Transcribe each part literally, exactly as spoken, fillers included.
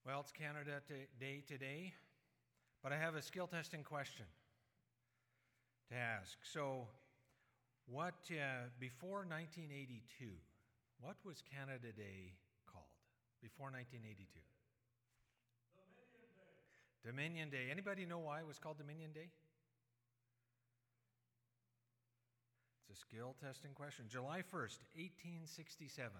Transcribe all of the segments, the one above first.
Well, it's Canada Day today, but I have a skill testing question to ask. So, what uh, before nineteen eighty-two, what was Canada Day called before nineteen eighty-two? Dominion Day. Dominion Day. Anybody know why it was called Dominion Day? It's a skill testing question. July first, eighteen sixty-seven.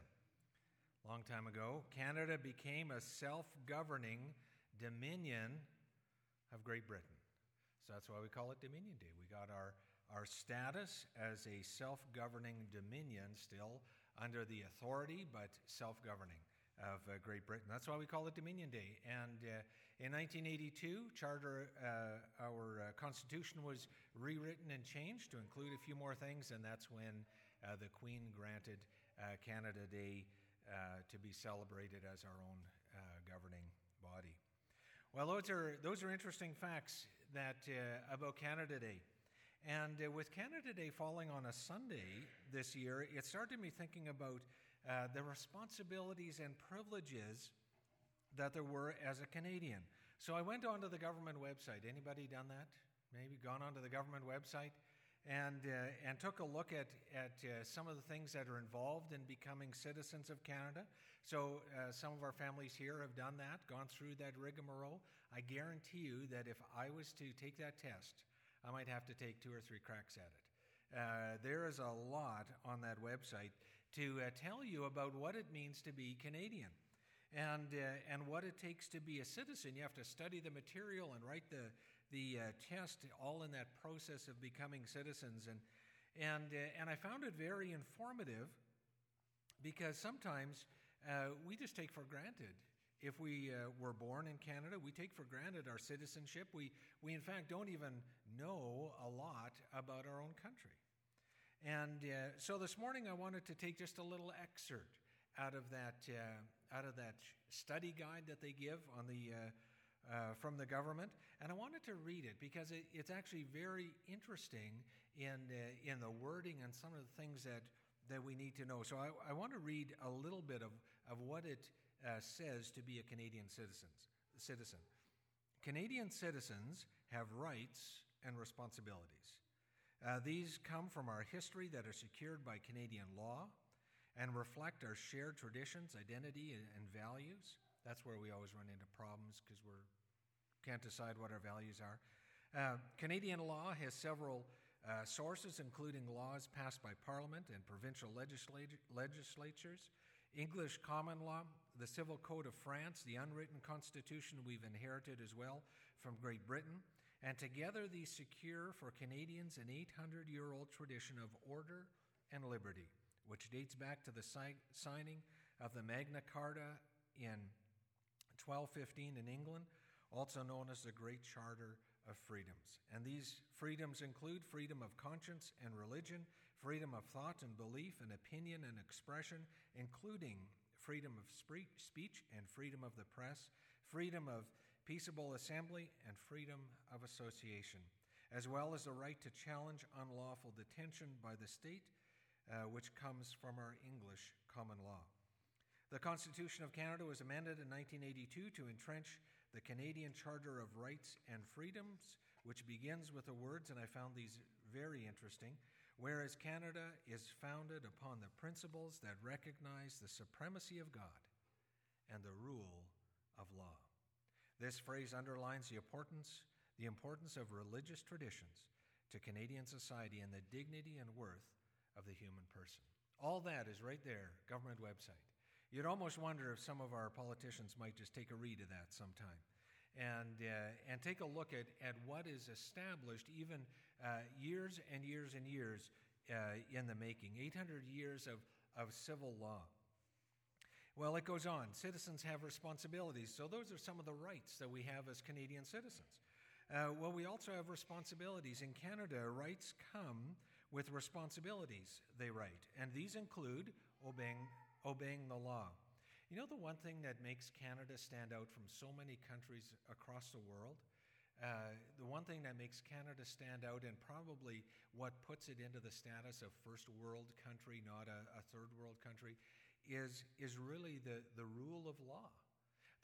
Long time ago, Canada became a self-governing dominion of Great Britain. So that's why we call it Dominion Day. We got our, our status as a self-governing dominion, still under the authority, but self-governing of uh, Great Britain. That's why we call it Dominion Day. And uh, in nineteen eighty-two, Charter, uh, our uh, Constitution was rewritten and changed to include a few more things, and that's when uh, the Queen granted uh, Canada Day Uh, to be celebrated as our own uh, governing body. Well, those are those are interesting facts that uh, about Canada Day. And uh, with Canada Day falling on a Sunday this year, it started me thinking about uh, the responsibilities and privileges that there were as a Canadian. So I went onto the government website. Anybody done that? Maybe gone onto the government website? And uh, and took a look at at uh, some of the things that are involved in becoming citizens of Canada. So uh, some of our families here have done that, gone through that rigmarole. I guarantee you that if I was to take that test, I might have to take two or three cracks at it. Uh, there is a lot on that website to uh, tell you about what it means to be Canadian. And uh, and what it takes to be a citizen. You have to study the material and write the the uh, test, all in that process of becoming citizens. And and uh, and I found it very informative, because sometimes uh, we just take for granted. If we uh, were born in Canada, we take for granted our citizenship. We we in fact don't even know a lot about our own country. And uh, so this morning I wanted to take just a little excerpt out of that uh, out of that study guide that they give on the uh, uh, from the government, and I wanted to read it because it, it's actually very interesting in uh, in the wording and some of the things that that we need to know. So I, I want to read a little bit of of what it uh, says to be a Canadian citizens, citizen. Canadian citizens have rights and responsibilities. Uh, these come from our history that are secured by Canadian law and reflect our shared traditions, identity, and values. That's where we always run into problems, because we can't decide what our values are. Uh, Canadian law has several uh, sources, including laws passed by Parliament and provincial legislat- legislatures, English common law, the Civil Code of France, the unwritten constitution we've inherited as well from Great Britain, and together these secure for Canadians an eight hundred year old tradition of order and liberty, which dates back to the si- signing of the Magna Carta in twelve fifteen in England, also known as the Great Charter of Freedoms. And these freedoms include freedom of conscience and religion, freedom of thought and belief and opinion and expression, including freedom of spree- speech and freedom of the press, freedom of peaceable assembly and freedom of association, as well as the right to challenge unlawful detention by the state, Uh, which comes from our English common law. The Constitution of Canada was amended in nineteen eighty-two to entrench the Canadian Charter of Rights and Freedoms, which begins with the words, and I found these very interesting, whereas Canada is founded upon the principles that recognize the supremacy of God and the rule of law. This phrase underlines the importance, the importance of religious traditions to Canadian society and the dignity and worth of the human person. All that is right there, government website. You'd almost wonder if some of our politicians might just take a read of that sometime and uh, and take a look at, at what is established even uh, years and years and years uh, in the making, eight hundred years of, of civil law. Well, it goes on. Citizens have responsibilities. So those are some of the rights that we have as Canadian citizens. Uh, well, we also have responsibilities. In Canada, rights come with responsibilities, they write, and these include obeying, obeying the law. You know, the one thing that makes Canada stand out from so many countries across the world, uh, the one thing that makes Canada stand out, and probably what puts it into the status of first world country, not a, a third world country, is, is really the, the rule of law.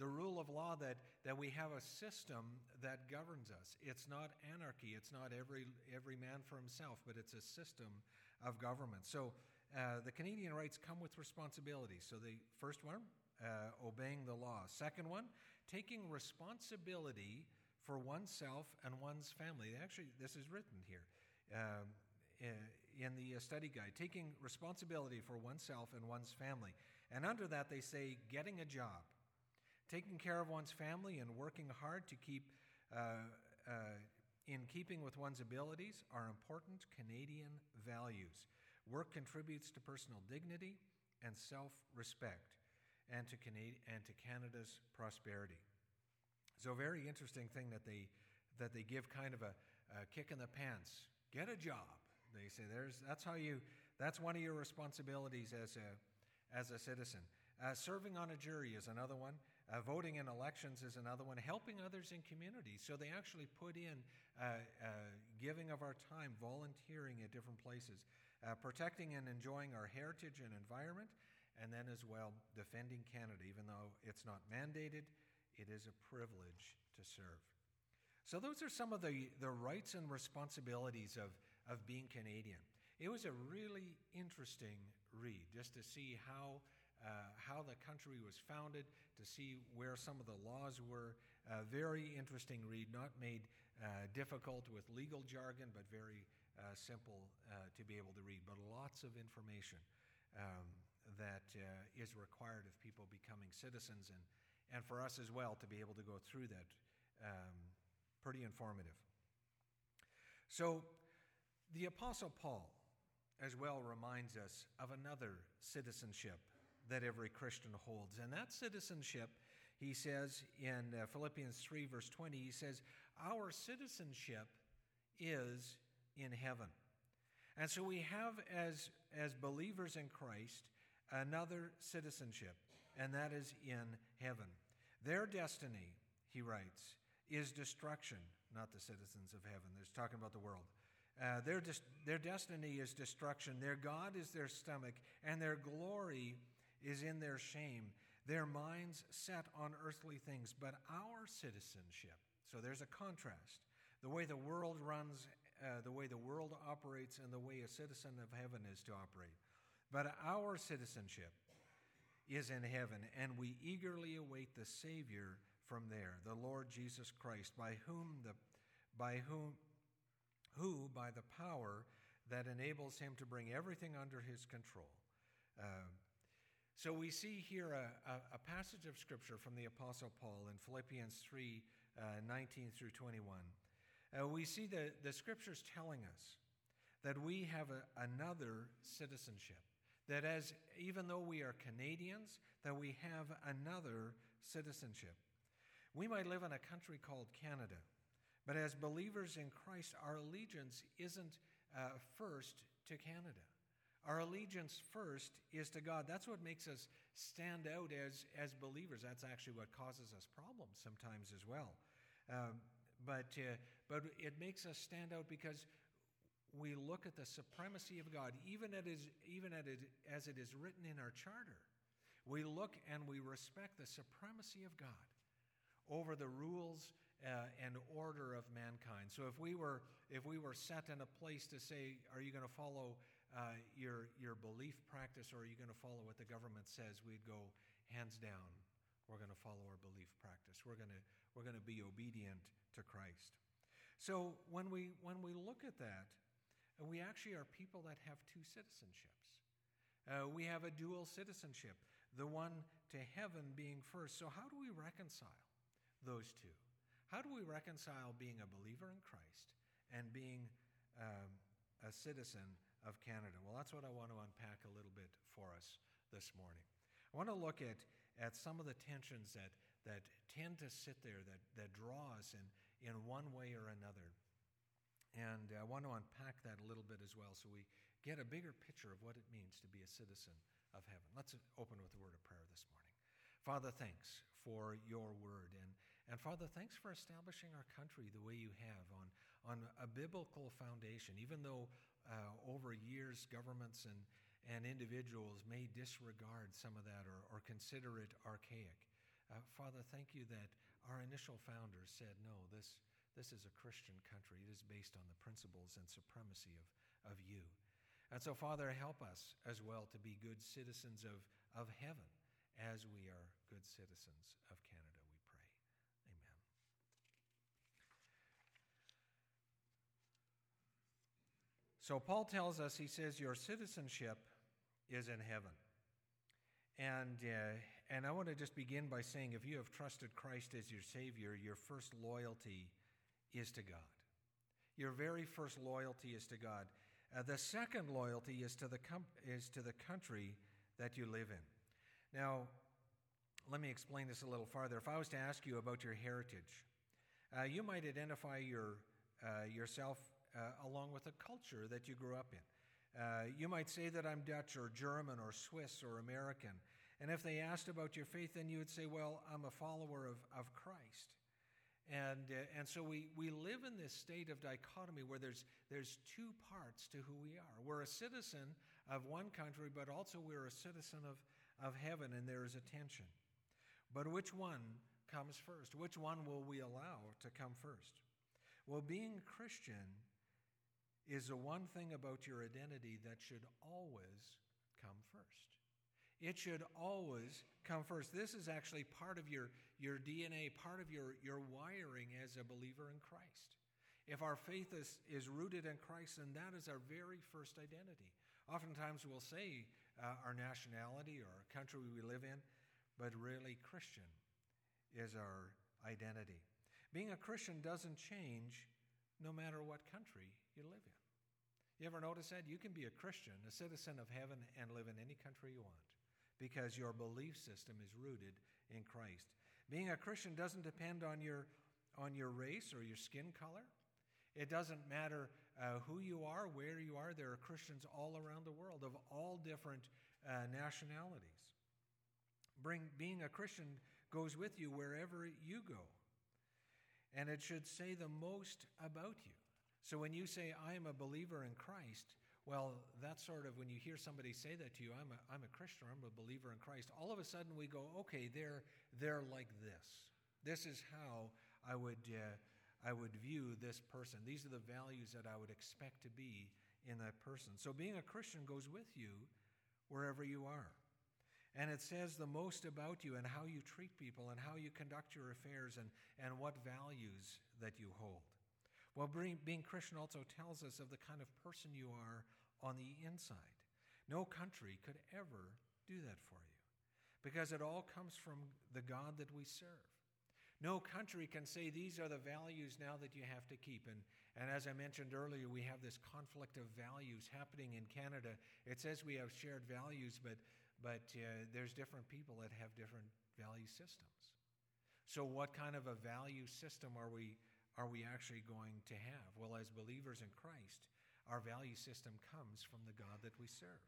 the rule of law, that, that we have a system that governs us. It's not anarchy. It's not every, every man for himself, but it's a system of government. So uh, the Canadian rights come with responsibilities. So the first one, uh, obeying the law. Second one, taking responsibility for oneself and one's family. Actually, this is written here um, in the study guide. Taking responsibility for oneself and one's family. And under that, they say getting a job. Taking care of one's family and working hard to keep uh, uh, in keeping with one's abilities are important Canadian values. Work contributes to personal dignity and self-respect, and to Canadi- and to Canada's prosperity. So, a very interesting thing that they that they give kind of a, a kick in the pants. Get a job. They say there's that's how you that's one of your responsibilities as a as a citizen. Uh, serving on a jury is another one. Uh, voting in elections is another one. Helping others in communities. So they actually put in uh, uh, giving of our time, volunteering at different places, uh, protecting and enjoying our heritage and environment, and then as well defending Canada. Even though it's not mandated, it is a privilege to serve. So those are some of the, the rights and responsibilities of, of being Canadian. It was a really interesting read just to see how Uh, how the country was founded, to see where some of the laws were. A very interesting read, not made uh, difficult with legal jargon, but very uh, simple uh, to be able to read. But lots of information um, that uh, is required of people becoming citizens, and, and for us as well to be able to go through that. Um, pretty informative. So the Apostle Paul as well reminds us of another citizenship that every Christian holds. And that citizenship, he says in uh, Philippians three, verse twenty, he says, our citizenship is in heaven. And so we have, as, as believers in Christ, another citizenship, and that is in heaven. Their destiny, he writes, is destruction, not the citizens of heaven. There's talking about the world. Uh, their, dis- their destiny is destruction. Their God is their stomach, and their glory is in their shame, their minds set on earthly things. But our citizenship, so there's a contrast. The way the world runs, uh, the way the world operates, and the way a citizen of heaven is to operate. But our citizenship is in heaven, and we eagerly await the Savior from there, the Lord Jesus Christ, by whom the, by whom, who by the power that enables him to bring everything under his control. Uh, So we see here a, a, a passage of Scripture from the Apostle Paul in Philippians three, uh, nineteen through twenty-one. Uh, we see the, the Scriptures telling us that we have a, another citizenship. That as, even though we are Canadians, that we have another citizenship. We might live in a country called Canada, but as believers in Christ, our allegiance isn't uh, first to Canada. Our allegiance first is to God. That's what makes us stand out as, as believers. That's actually what causes us problems sometimes as well. Um, but, uh, but it makes us stand out because we look at the supremacy of God, even, it is, even at it, as it is written in our charter. We look and we respect the supremacy of God over the rules uh, and order of mankind. So if we were if we were set in a place to say, are you going to follow uh, your your belief practice, or are you going to follow what the government says, we'd go hands down. We're going to follow our belief practice. We're going to we're going to be obedient to Christ. So when we when we look at that, we actually are people that have two citizenships. Uh, we have a dual citizenship, the one to heaven being first. So how do we reconcile those two? How do we reconcile being a believer in Christ and being um, a citizen of Canada? Well, that's what I want to unpack a little bit for us this morning. I want to look at, at some of the tensions that, that tend to sit there, that, that draw us in, in one way or another. And I want to unpack that a little bit as well so we get a bigger picture of what it means to be a citizen of heaven. Let's open with a word of prayer this morning. Father, thanks for your word. And, and Father, thanks for establishing our country the way you have on, on a biblical foundation, even though uh, over years governments and, and individuals may disregard some of that or, or consider it archaic. Uh, Father, thank you that our initial founders said, no, this, this is a Christian country. It is based on the principles and supremacy of, of you. And so, Father, help us as well to be good citizens of, of heaven as we are good citizens of Canada, we pray. Amen. So Paul tells us, he says, your citizenship is in heaven. And, uh, and I want to just begin by saying, if you have trusted Christ as your Savior, your first loyalty is to God. Your very first loyalty is to God. Uh, the second loyalty is to the com- is to the country that you live in. Now, let me explain this a little farther. If I was to ask you about your heritage, uh, you might identify your uh, yourself uh, along with a culture that you grew up in. Uh, you might say that I'm Dutch or German or Swiss or American. And if they asked about your faith, then you would say, well, I'm a follower of, of Christ. And uh, and so we, we live in this state of dichotomy where there's there's two parts to who we are. We're a citizen of one country, but also we're a citizen of, of heaven, and there is a tension. But which one comes first? Which one will we allow to come first? Well, being Christian is the one thing about your identity that should always come first. It should always come first. This is actually part of your, your D N A, part of your, your wiring as a believer in Christ. If our faith is, is rooted in Christ, then that is our very first identity. Oftentimes we'll say uh, our nationality or our country we live in, but really Christian is our identity. Being a Christian doesn't change no matter what country you live in. You ever notice that? You can be a Christian, a citizen of heaven, and live in any country you want, because your belief system is rooted in Christ. Being a Christian doesn't depend on your on your race or your skin color. It doesn't matter uh, who you are, where you are. There are Christians all around the world of all different uh, nationalities. Bring, being a Christian goes with you wherever you go. And it should say the most about you. So when you say, I am a believer in Christ, well, that's sort of when you hear somebody say that to you, I'm a, I'm a Christian, I'm a believer in Christ, all of a sudden we go, okay, they're, they're like this. This is how I would, uh, I would view this person. These are the values that I would expect to be in that person. So being a Christian goes with you wherever you are. And it says the most about you and how you treat people and how you conduct your affairs and, and what values that you hold. Well, being, being Christian also tells us of the kind of person you are on the inside. No country could ever do that for you because it all comes from the God that we serve. No country can say these are the values now that you have to keep. And, and as I mentioned earlier, we have this conflict of values happening in Canada. It says we have shared values, but But uh, there's different people that have different value systems. So what kind of a value system are we are we actually going to have? Well, as believers in Christ, our value system comes from the God that we serve.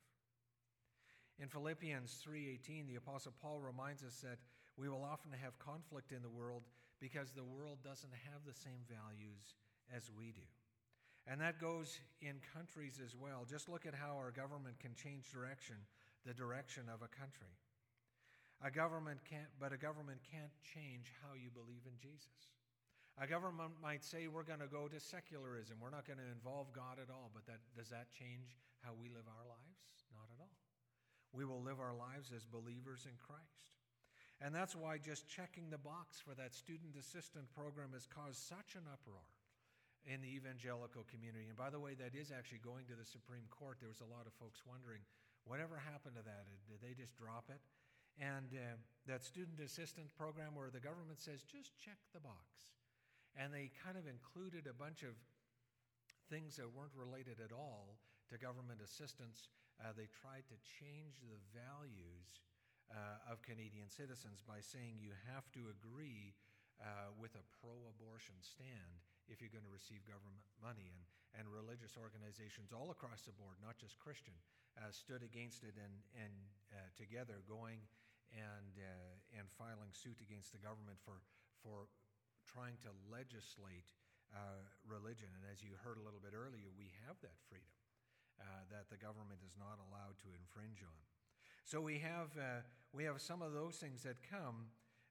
In Philippians three eighteen, the Apostle Paul reminds us that we will often have conflict in the world because the world doesn't have the same values as we do. And that goes in countries as well. Just look at how our government can change direction. The direction of a country. A government can't, but a government can't change how you believe in Jesus. A government might say we're going to go to secularism. We're not going to involve God at all, but that, does that change how we live our lives? Not at all. We will live our lives as believers in Christ. And that's why just checking the box for that student assistant program has caused such an uproar in the evangelical community. And by the way, that is actually going to the Supreme Court. There was a lot of folks wondering, whatever happened to that? Did they just drop it? And uh, that student assistant program where the government says, just check the box. And they kind of included a bunch of things that weren't related at all to government assistance. Uh, they tried to change the values uh, of Canadian citizens by saying you have to agree uh, with a pro-abortion stand if you're going to receive government money. And, and religious organizations all across the board, not just Christian, Uh, stood against it and, and uh, together going and uh, and filing suit against the government for for trying to legislate uh, religion. And as you heard a little bit earlier, we have that freedom uh, that the government is not allowed to infringe on. So we have uh, we have some of those things that come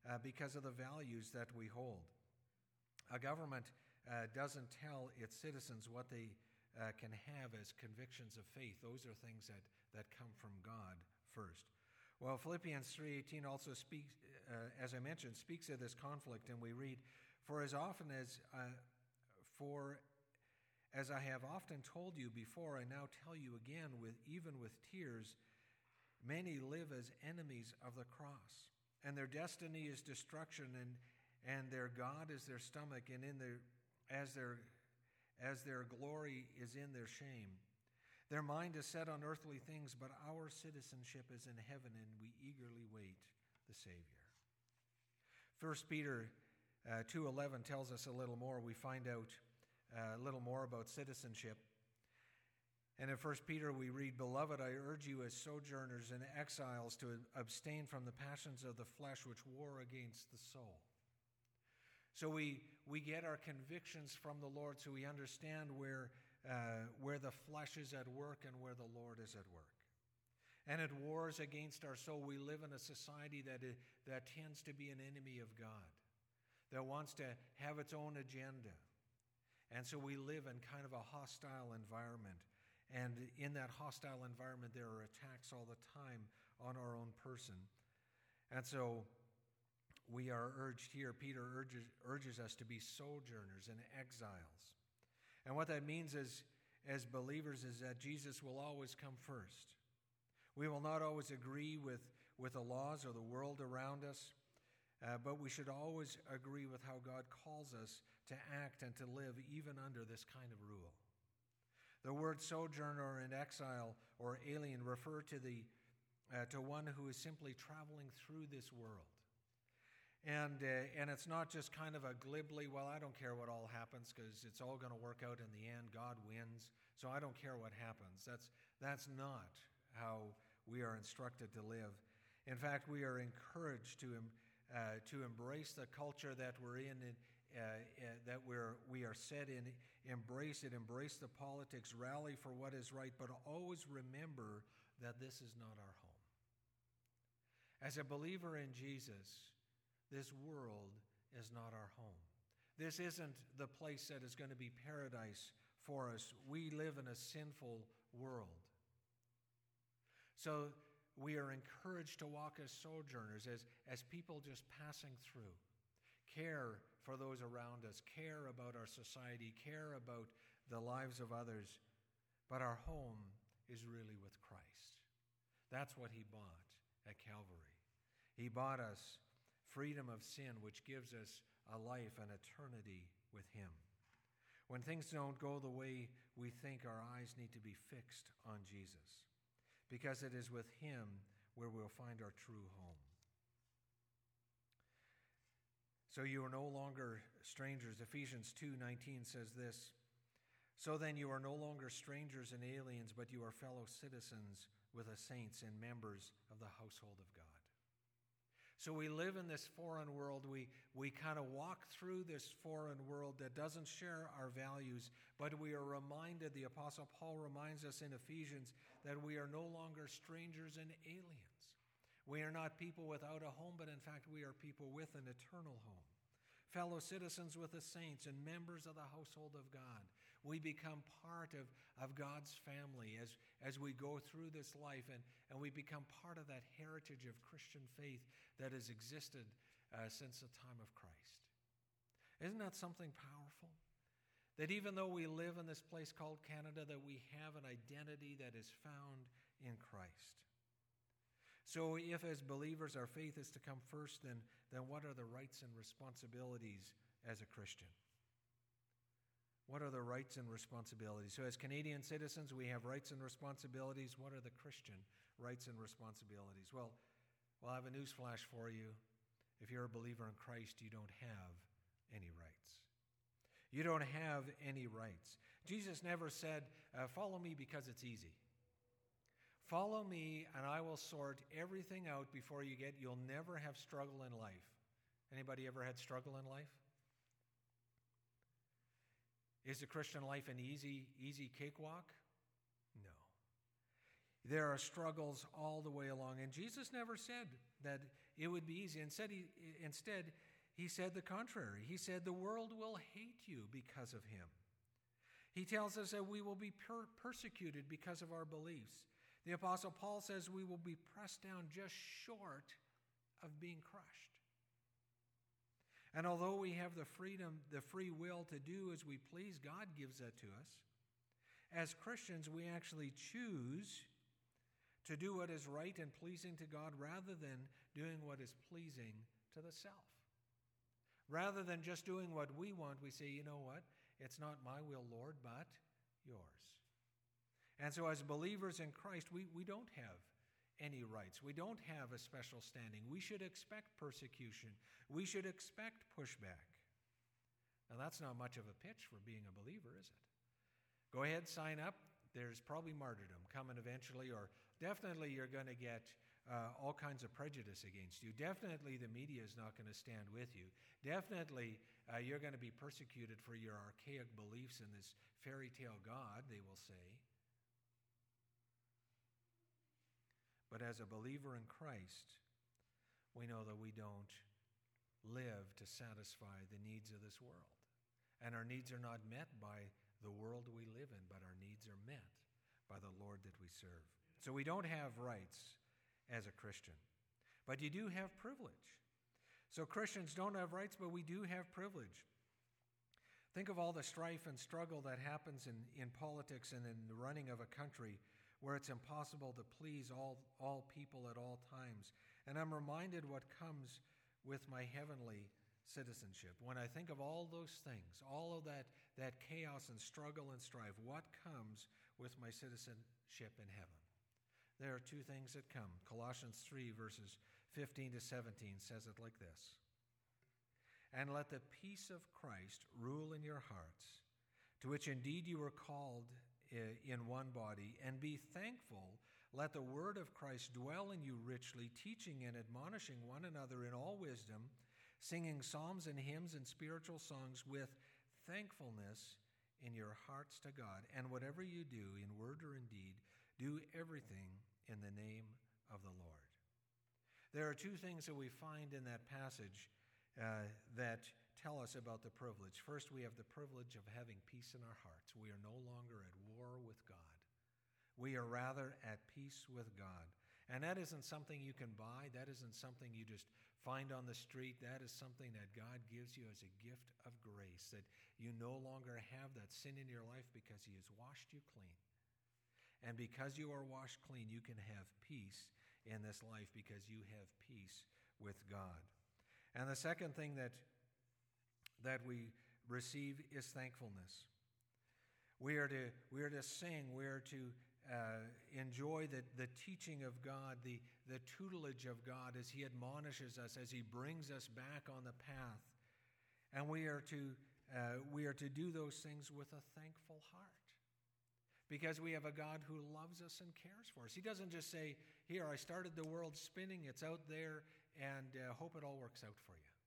uh, because of the values that we hold. A government uh, doesn't tell its citizens what they uh, can have as convictions of faith. Those are things that, that come from God first. Well, Philippians three eighteen also speaks, uh, as I mentioned, speaks of this conflict, and we read, "For as often as uh, for as I have often told you before, I now tell you again, with even with tears, many live as enemies of the cross, and their destiny is destruction, and and their God is their stomach, and in their as their as their glory is in their shame. Their mind is set on earthly things, but our citizenship is in heaven, and we eagerly wait the Savior." First Peter uh, two eleven tells us a little more. We find out uh, a little more about citizenship. And in First Peter we read, "Beloved, I urge you as sojourners and exiles to abstain from the passions of the flesh which war against the soul." So we, we get our convictions from the Lord, so we understand where Uh, where the flesh is at work and where the Lord is at work. And it wars against our soul. We live in a society that is, that tends to be an enemy of God, that wants to have its own agenda. And so we live in kind of a hostile environment. And in that hostile environment, there are attacks all the time on our own person. And so we are urged here, Peter urges, urges us to be sojourners and exiles. And what that means is, as believers is that Jesus will always come first. We will not always agree with, with the laws or the world around us, uh, but we should always agree with how God calls us to act and to live even under this kind of rule. The word sojourner and exile or alien refer to, the, uh, to one who is simply traveling through this world. And uh, and it's not just kind of a glibly, well, I don't care what all happens because it's all going to work out in the end. God wins, so I don't care what happens. That's that's not how we are instructed to live. In fact, we are encouraged to uh, to embrace the culture that we're in, and, uh, uh, that we're we are set in. Embrace it. Embrace the politics. Rally for what is right, but always remember that this is not our home. As a believer in Jesus, this world is not our home. This isn't the place that is going to be paradise for us. We live in a sinful world. So we are encouraged to walk as sojourners, as, as people just passing through. Care for those around us, care about our society, care about the lives of others. But our home is really with Christ. That's what he bought at Calvary. He bought us freedom of sin, which gives us a life and eternity with him. When things don't go the way we think, our eyes need to be fixed on Jesus, because it is with him where we'll find our true home. So you are no longer strangers. Ephesians two nineteen says this, "So then you are no longer strangers and aliens, but you are fellow citizens with the saints and members of the household of God." So we live in this foreign world. We, we kind of walk through this foreign world that doesn't share our values, but we are reminded, the Apostle Paul reminds us in Ephesians, that we are no longer strangers and aliens. We are not people without a home, but in fact we are people with an eternal home. Fellow citizens with the saints and members of the household of God. We become part of, of God's family as, as we go through this life, and, and we become part of that heritage of Christian faith that has existed uh, since the time of Christ. Isn't that something powerful? That even though we live in this place called Canada, that we have an identity that is found in Christ. So if as believers our faith is to come first, then, then what are the rights and responsibilities as a Christian? What are the rights and responsibilities? So as Canadian citizens, we have rights and responsibilities. What are the Christian rights and responsibilities? Well, well, I have a news flash for you. If you're a believer in Christ, you don't have any rights. You don't have any rights. Jesus never said, uh, follow me because it's easy. Follow me and I will sort everything out before you get, you'll never have struggle in life. Anybody ever had struggle in life? Is the Christian life an easy, easy cakewalk? No. There are struggles all the way along. And Jesus never said that it would be easy. Instead he, instead, he said the contrary. He said, the world will hate you because of him. He tells us that we will be per- persecuted because of our beliefs. The Apostle Paul says we will be pressed down just short of being crushed. And although we have the freedom, the free will to do as we please, God gives that to us. As Christians, we actually choose to do what is right and pleasing to God rather than doing what is pleasing to the self. Rather than just doing what we want, we say, you know what? It's not my will, Lord, but yours. And so as believers in Christ, we, we don't have any rights. We don't have a special standing. We should expect persecution. We should expect pushback. Now, that's not much of a pitch for being a believer, is it? Go ahead, sign up. There's probably martyrdom coming eventually, or definitely you're going to get uh, all kinds of prejudice against you. Definitely the media is not going to stand with you. Definitely uh, you're going to be persecuted for your archaic beliefs in this fairy tale God, they will say. But as a believer in Christ, we know that we don't live to satisfy the needs of this world. And our needs are not met by the world we live in, but our needs are met by the Lord that we serve. So we don't have rights as a Christian, but you do have privilege. So Christians don't have rights, but we do have privilege. Think of all the strife and struggle that happens in, in politics and in the running of a country where it's impossible to please all, all people at all times. And I'm reminded what comes with my heavenly citizenship. When I think of all those things, all of that, that chaos and struggle and strife, what comes with my citizenship in heaven? There are two things that come. Colossians three, verses fifteen to seventeen says it like this. And let the peace of Christ rule in your hearts, to which indeed you were called in one body, and be thankful. Let the word of Christ dwell in you richly, teaching and admonishing one another in all wisdom, singing psalms and hymns and spiritual songs with thankfulness in your hearts to God. And whatever you do, in word or in deed, do everything in the name of the Lord. There are two things that we find in that passage uh, that tell us about the privilege. First, we have the privilege of having peace in our hearts. We are no longer at war with God. We are rather at peace with God. And that isn't something you can buy. That isn't something you just find on the street. That is something that God gives you as a gift of grace, that you no longer have that sin in your life because he has washed you clean. And because you are washed clean, you can have peace in this life because you have peace with God. And the second thing that, that we receive is thankfulness. We are to, we are to sing. We are to uh, enjoy the, the teaching of God, the, the tutelage of God as he admonishes us, as he brings us back on the path. And we are to, uh, we are to do those things with a thankful heart. Because we have a God who loves us and cares for us. He doesn't just say, here, I started the world spinning, it's out there, and uh, hope it all works out for you.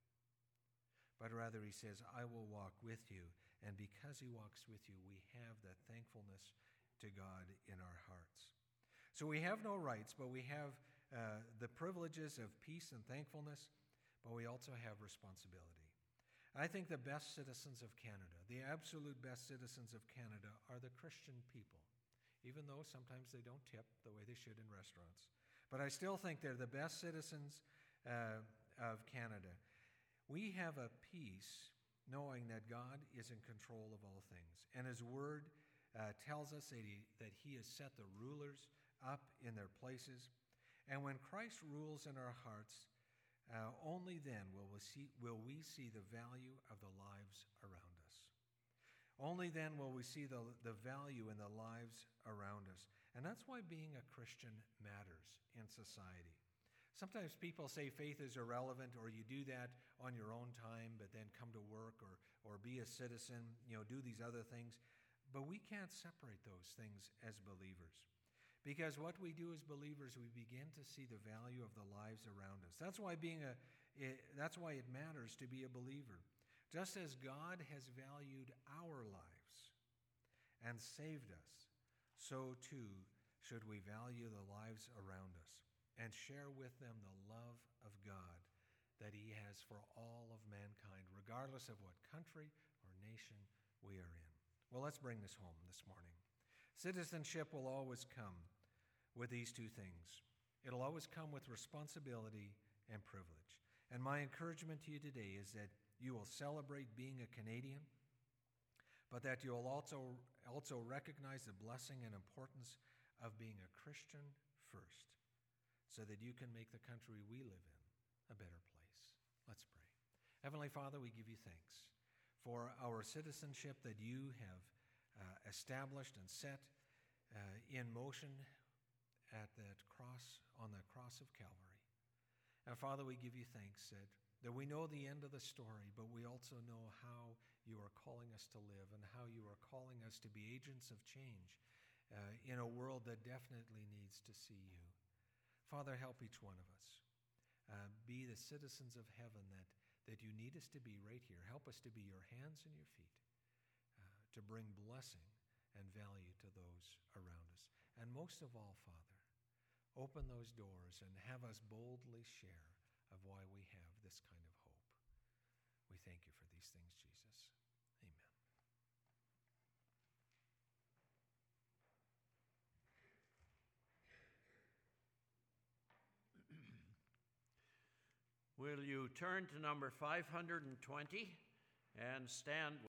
But rather he says, I will walk with you. And because he walks with you, we have that thankfulness to God in our hearts. So we have no rights, but we have uh, the privileges of peace and thankfulness, but we also have responsibility. I think the best citizens of Canada, the absolute best citizens of Canada, are the Christian people, even though sometimes they don't tip the way they should in restaurants. But I still think they're the best citizens uh, of Canada. We have a peace knowing that God is in control of all things. And his word uh, tells us that he, that he has set the rulers up in their places. And when Christ rules in our hearts, Uh, only then will we see will we see the value of the lives around us. Only then will we see the, the value in the lives around us. And that's why being a Christian matters in society. Sometimes people say faith is irrelevant, or you do that on your own time, but then come to work or, or be a citizen, you know, do these other things. But we can't separate those things as believers. Because what we do as believers, we begin to see the value of the lives around us. That's why being a, it, that's why it matters to be a believer. Just as God has valued our lives and saved us, so too should we value the lives around us. and share with them the love of God that he has for all of mankind, regardless of what country or nation we are in. Well, let's bring this home this morning. Citizenship will always come with these two things. It'll always come with responsibility and privilege. And my encouragement to you today is that you will celebrate being a Canadian, but that you'll also, also recognize the blessing and importance of being a Christian first, so that you can make the country we live in a better place. Let's pray. Heavenly Father, we give you thanks for our citizenship that you have uh, established and set uh, in motion at that cross, on the cross of Calvary. And Father, we give you thanks that, that we know the end of the story, but we also know how you are calling us to live and how you are calling us to be agents of change uh, in a world that definitely needs to see you. Father, help each one of us. Uh, be the citizens of heaven that, that you need us to be right here. Help us to be your hands and your feet, uh, to bring blessing and value to those around us. And most of all, Father, open those doors and have us boldly share of why we have this kind of hope. We thank you for these things, Jesus. Amen. Will you turn to number five hundred twenty and stand